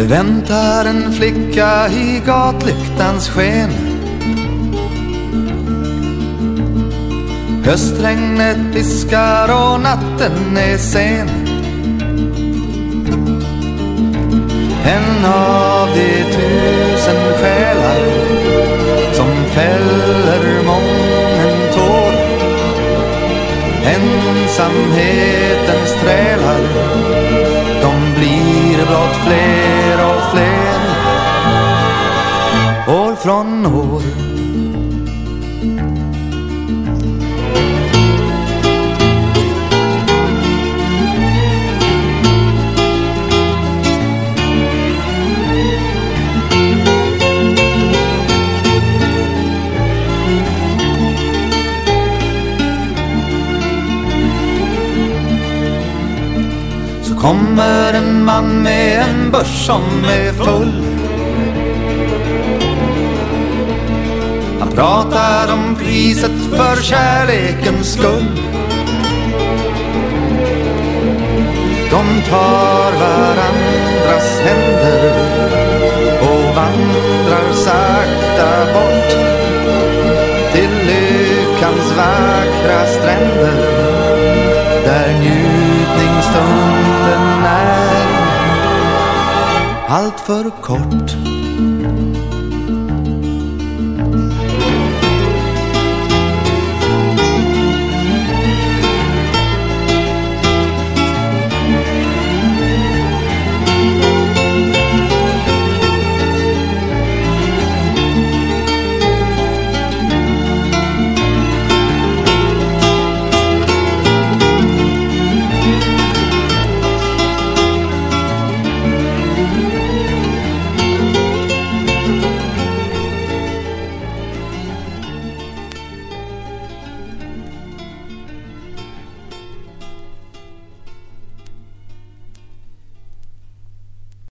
Det väntar en flicka i gatlyktans sken. Höstregnet piskar och natten är sen. En av de 1000 själar som fäller mången tår. Ensamhetens trälar, de blir blott fler och fler, år från år. Kommer en man med en börs som är full. Han pratar om priset för kärlekens skull. De tar varandras händer och vandrar sakta bort till lyckans vackra stränder, där njutningsstunden är allt för kort.